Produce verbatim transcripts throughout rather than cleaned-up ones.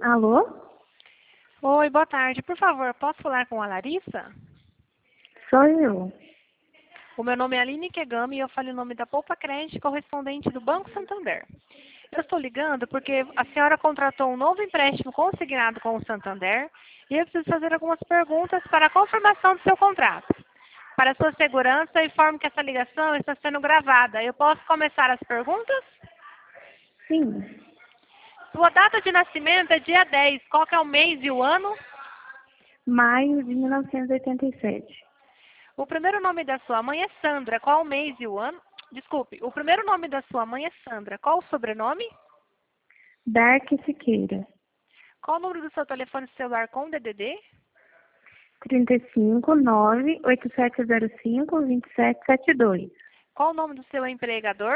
Alô? Oi, boa tarde. Por favor, posso falar com a Larissa? Sou eu. O meu nome é Aline Kegami e eu falo em nome da Poupa Crédito, correspondente do Banco Santander. Eu estou ligando porque a senhora contratou um novo empréstimo consignado com o Santander e eu preciso fazer algumas perguntas para a confirmação do seu contrato. Para sua segurança, informo que essa ligação está sendo gravada. Eu posso começar as perguntas? Sim. Sua data de nascimento é dia dez. Qual que é o mês e o ano? Maio de mil novecentos e oitenta e sete. O primeiro nome da sua mãe é Sandra. Qual o mês e o ano? Desculpe, o primeiro nome da sua mãe é Sandra. Qual o sobrenome? Dark Siqueira. Qual o número do seu telefone celular com D D D? trinta e cinco, nove, oito sete zero cinco, dois sete sete dois. Qual o nome do seu empregador?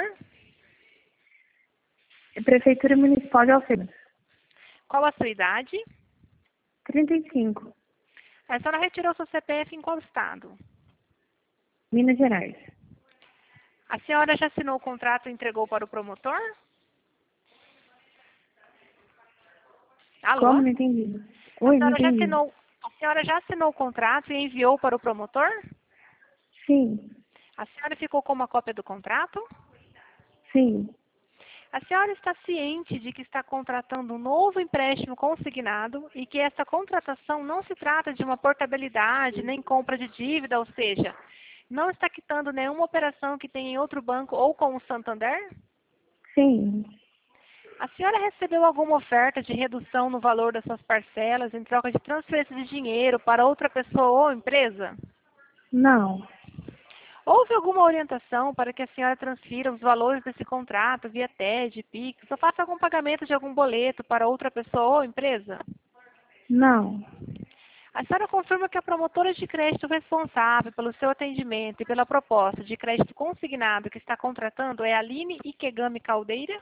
Prefeitura Municipal de Alfenas. Qual a sua idade? trinta e cinco. A senhora retirou seu C P F em qual estado? Minas Gerais. A senhora já assinou o contrato e entregou para o promotor? Alô? Como? Não entendi. A Oi, não senhora já entendi. assinou, a senhora já assinou o contrato e enviou para o promotor? Sim. A senhora ficou com uma cópia do contrato? Sim. A senhora está ciente de que está contratando um novo empréstimo consignado e que essa contratação não se trata de uma portabilidade nem compra de dívida, ou seja, não está quitando nenhuma operação que tenha em outro banco ou com o Santander? Sim. A senhora recebeu alguma oferta de redução no valor das suas parcelas em troca de transferência de dinheiro para outra pessoa ou empresa? Não. Houve alguma orientação para que a senhora transfira os valores desse contrato via T E D, Pix, ou faça algum pagamento de algum boleto para outra pessoa ou empresa? Não. A senhora confirma que a promotora de crédito responsável pelo seu atendimento e pela proposta de crédito consignado que está contratando é a Aline Ikegami Caldeira?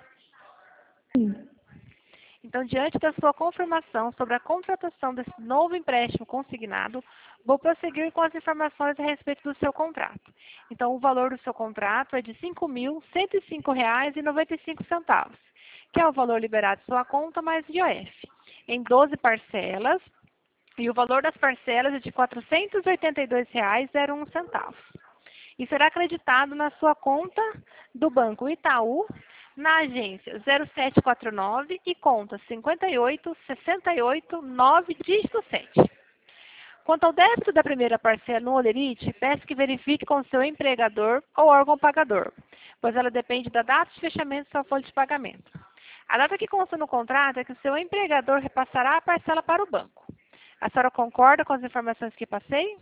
Sim. Então, diante da sua confirmação sobre a contratação desse novo empréstimo consignado, vou prosseguir com as informações a respeito do seu contrato. Então, o valor do seu contrato é de cinco mil cento e cinco reais e noventa e cinco centavos, que é o valor liberado de sua conta mais I O F, em doze parcelas, e o valor das parcelas é de quatrocentos e oitenta e dois reais e zero um centavos. E será acreditado na sua conta do Banco Itaú, na agência zero sete quatro nove e conta cinquenta e oito, sessenta e oito, nove, dígito sete. Quanto ao débito da primeira parcela no Olerite, peço que verifique com o seu empregador ou órgão pagador, pois ela depende da data de fechamento de sua folha de pagamento. A data que consta no contrato é que o seu empregador repassará a parcela para o banco. A senhora concorda com as informações que passei?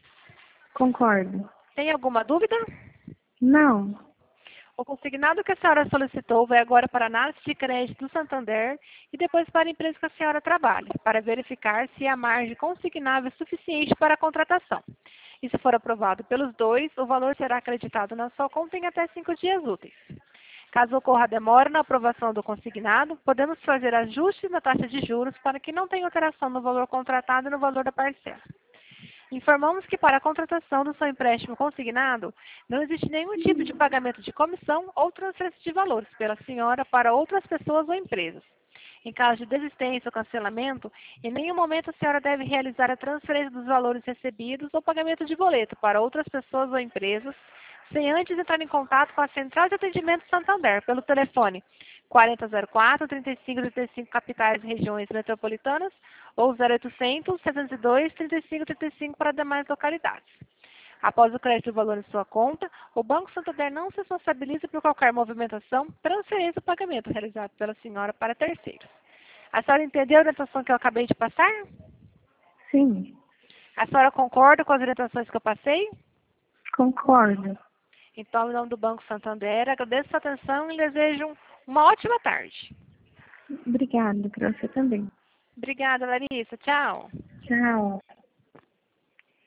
Concordo. Tem alguma dúvida? Não. O consignado que a senhora solicitou vai agora para a análise de crédito do Santander e depois para a empresa que a senhora trabalha, para verificar se a margem consignável é suficiente para a contratação. E se for aprovado pelos dois, o valor será acreditado na sua conta em até cinco dias úteis. Caso ocorra demora na aprovação do consignado, podemos fazer ajustes na taxa de juros para que não tenha alteração no valor contratado e no valor da parcela. Informamos que para a contratação do seu empréstimo consignado, não existe nenhum tipo de pagamento de comissão ou transferência de valores pela senhora para outras pessoas ou empresas. Em caso de desistência ou cancelamento, em nenhum momento a senhora deve realizar a transferência dos valores recebidos ou pagamento de boleto para outras pessoas ou empresas, sem antes entrar em contato com a Central de Atendimento Santander pelo telefone quarenta e zero quatro, trinta e cinco trinta e cinco capitais e regiões metropolitanas ou zero oitocentos, setecentos e dois, trinta e cinco trinta e cinco para demais localidades. Após o crédito do valor em sua conta, o Banco Santander não se responsabiliza por qualquer movimentação, transferência ou pagamento realizado pela senhora para terceiros. A senhora entendeu a orientação que eu acabei de passar? Sim. A senhora concorda com as orientações que eu passei? Concordo. Então, em nome do Banco Santander, agradeço a sua atenção e desejo uma ótima tarde. Obrigada para você também. Obrigada, Larissa. Tchau. Tchau.